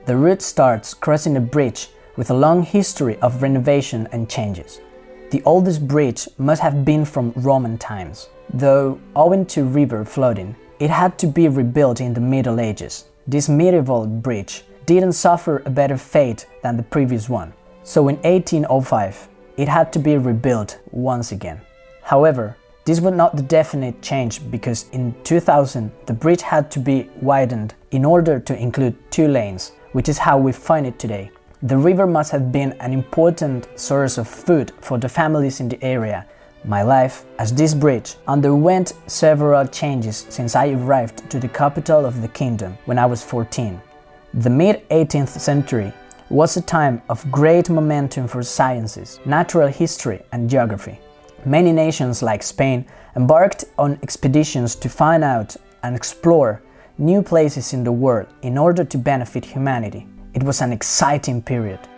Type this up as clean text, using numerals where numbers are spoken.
The route starts crossing a bridge with a long history of renovation and changes. The oldest bridge must have been from Roman times, though owing to river flooding, it had to be rebuilt in the Middle Ages. This medieval bridge didn't suffer a better fate than the previous one, so in 1805 it had to be rebuilt once again. However, this was not the definite change because in 2000 the bridge had to be widened in order to include 2 lanes, which is how we find it today. The river must have been an important source of food for the families in the area. My life, as this bridge, underwent several changes since I arrived to the capital of the kingdom when I was 14. The mid-18th century was a time of great momentum for sciences, natural history and geography. Many nations like Spain embarked on expeditions to find out and explore new places in the world in order to benefit humanity. It was an exciting period.